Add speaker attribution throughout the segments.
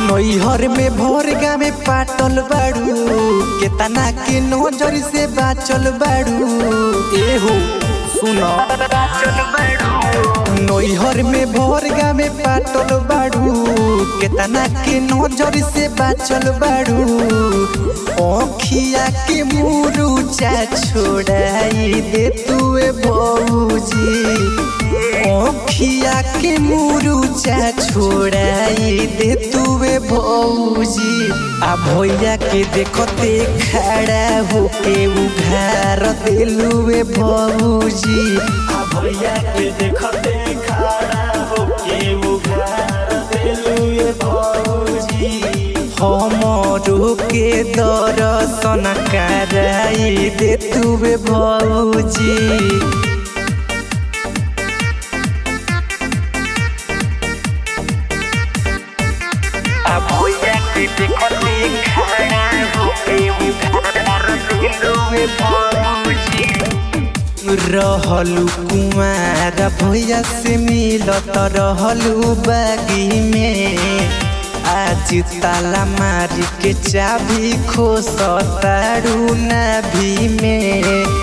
Speaker 1: नैहर में भोरगा में पाटल बाड़ू केतना के नजर से बाचल बाड़ू एहो सुनो नैहर में भोरगा में पाटल बाड़ू केतना के नजर से बाचल बाड़ू ओखिया के मुरुचा छोड़ाई दे तुए भौजी ओखिया के मुरुचा छोड़ाई दे तुए भौजी आ भैया के देखते खड़ा होके उघार दिलुए भौजी
Speaker 2: आ भैया के देखते खड़ा होके उघार दिलुए भौजी
Speaker 1: हमरो के दर्शन कराई दे तुए भौजी रहलू कुमार भैया से मिलत रहलू बागी में आज ताला मारी के चाबी खोसतारू नाभी में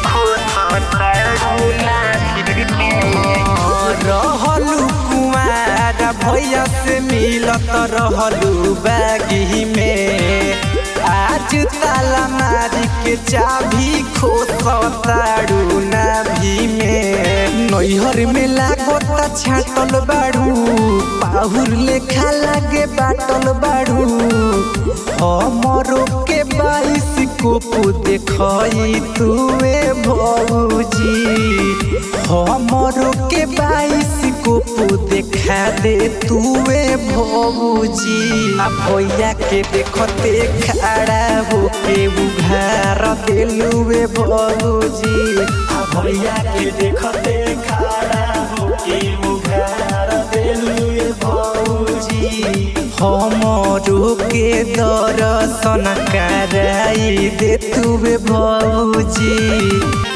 Speaker 1: रहलू कुमार भैया से मिलत रहलू बागी में आज ताला मारी के चाबी खोसतारू नाभी में नैहर में लागता छाटल बाड़ू पाहुर लेखा लागे बाटल बाड़ू हमरो के 22 को देखई तुए भौजी हमरो के 22 को देखा दे तुए भौजी आ भैया के देखते खड़ा होके उघार दिलुए भौजी
Speaker 2: आ भैया के देखते खड़ा होके उघार दिलुए भौजी
Speaker 1: हमरो के दर्शन कराई दे तुए भौजी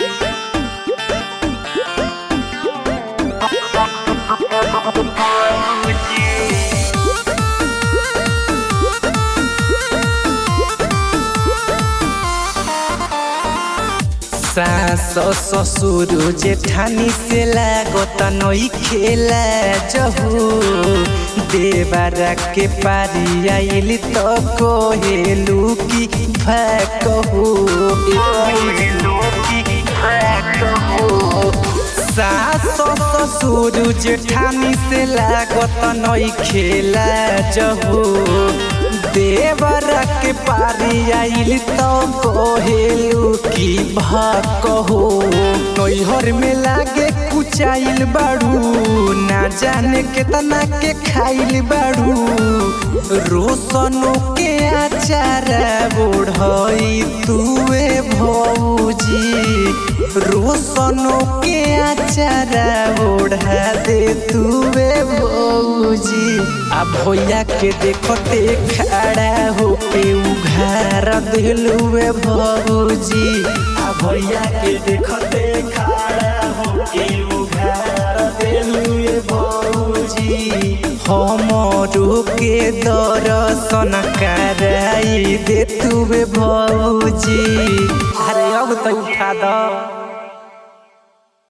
Speaker 1: सास ससुर जेठानी से लागत नई खेला जहू देवरा के पारी आइल तो कोहेलू की कहू सास ससुर जेठानी से लागत नई खेला जहू देवरा के पारी आइल तो कोहेलू की कहू नैहर में लागे कुचाइल बाड़ू ना जाने केतना के खाइल बाड़ू रोशनो के आचार बोढ़ई तुए भौजी रोशनो के आचार ओढ़ा दे तुए भौजी आ भैया के देखते खड़ा होके उघार दिलुए भौजी
Speaker 2: आ भैया के देखते खड़ा होके उघार दिलुए भौजी
Speaker 1: हमरो के दर्शन कराई दे तुए भौजी अरे अब तो उठा दो।